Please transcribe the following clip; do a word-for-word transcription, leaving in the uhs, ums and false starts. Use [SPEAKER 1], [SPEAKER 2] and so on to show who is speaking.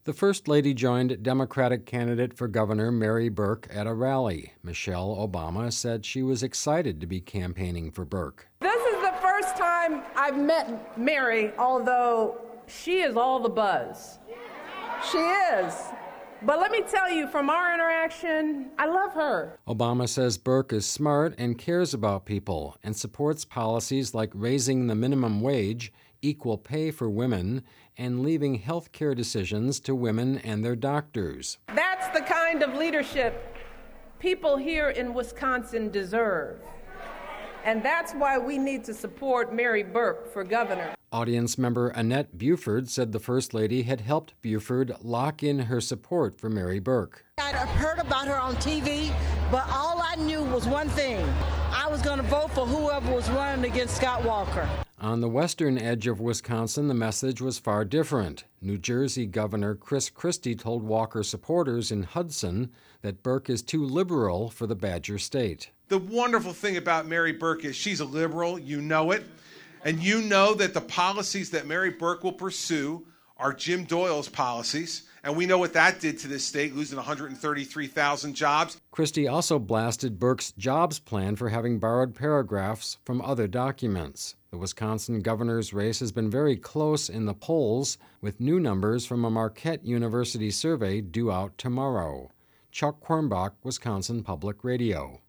[SPEAKER 1] The First Lady joined Democratic candidate for governor Mary Burke at a rally. Michelle Obama said she was excited to be campaigning for Burke.
[SPEAKER 2] This is the first time I've met Mary, although she is all the buzz. She is. But let me tell you, from our interaction, I love her.
[SPEAKER 1] Obama says Burke is smart and cares about people and supports policies like raising the minimum wage, equal pay for women, and leaving health care decisions to women and their doctors.
[SPEAKER 2] That's the kind of leadership people here in Wisconsin deserve. And that's why we need to support Mary Burke for governor.
[SPEAKER 1] Audience member Annette Buford said the First Lady had helped Buford lock in her support for Mary Burke.
[SPEAKER 3] I'd heard about her on T V, but all I knew was one thing. I was going to vote for whoever was running against Scott Walker.
[SPEAKER 1] On the western edge of Wisconsin, the message was far different. New Jersey Governor Chris Christie told Walker supporters in Hudson that Burke is too liberal for the Badger State.
[SPEAKER 4] The wonderful thing about Mary Burke is she's a liberal, you know it, and you know that the policies that Mary Burke will pursue are Jim Doyle's policies, and we know what that did to this state, losing one hundred thirty-three thousand jobs.
[SPEAKER 1] Christie also blasted Burke's jobs plan for having borrowed paragraphs from other documents. The Wisconsin governor's race has been very close in the polls, with new numbers from a Marquette University survey due out tomorrow. Chuck Quirmbach, Wisconsin Public Radio.